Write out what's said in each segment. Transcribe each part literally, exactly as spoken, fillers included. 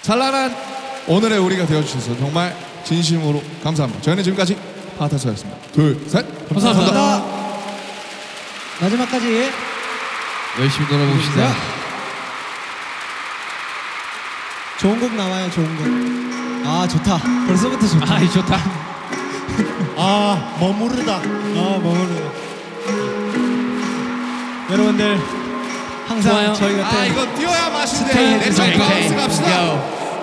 찬란한 오늘의 우리가 되어주셔서 정말 진심으로 감사합니다. 저희는 지금까지 파타스였습니다. 둘, 셋. 감사합니다. 감사합니다. 마지막까지 열심히 놀아봅시다. 좋은 곡 나와요. 좋은 곡. 아 좋다. 벌써부터 좋다. 아이 좋다. 아 머무르다. 아 머무르다. 여러분들 항상 좋아요. 저희 곁에 아 이거 뛰어야 맛인데. 스테이 넷째 해주세요. 바운스 갑시다.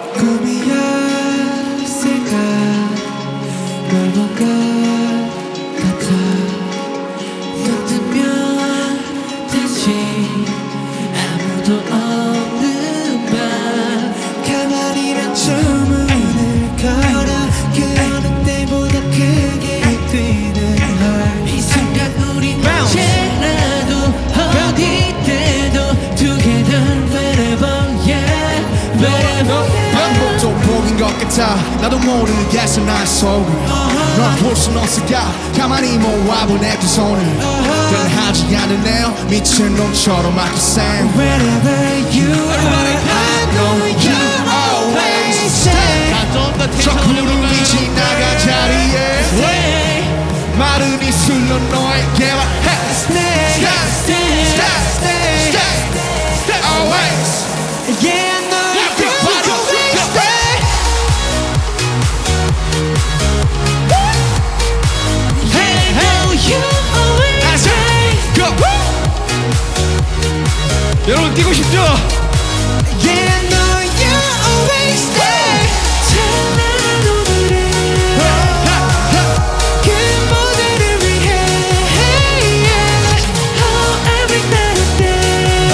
꿈이었을까 널 본 것 같아 눈 뜨면 다시 아무도 없는 밤 가만히란 주문을 걸어 그 어느 때보다 크게 뛰는 heart 이 순간 우린 언제라도 어디 때도 together wherever yeah wherever 반복도 복인 것 같아 나도 모르겠어 난 속을 널 볼 순 없을까 가만히 모아본 내 두 손을 변하지 않으네요 미친 놈처럼 I can sing Wherever you are, I know you always stay. 저 구름이 지나간 자리에 마른 입술로 너에게 말해 Stay, stay, stay, stay, always Yeah, I know you always stay. I know you always stay. 여러분 뛰고 싶죠? Yeah, I know you always stay. 찬란한 오늘에 그 모두를 위해 Oh, every night and day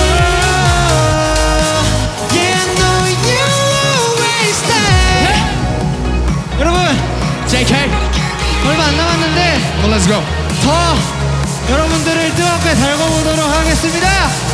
Yeah, I know you always stay. 여러분 제이케이. 얼마 안 남았는데 Well, let's go. 더 여러분들을 뜨겁게 달궈보도록 하겠습니다.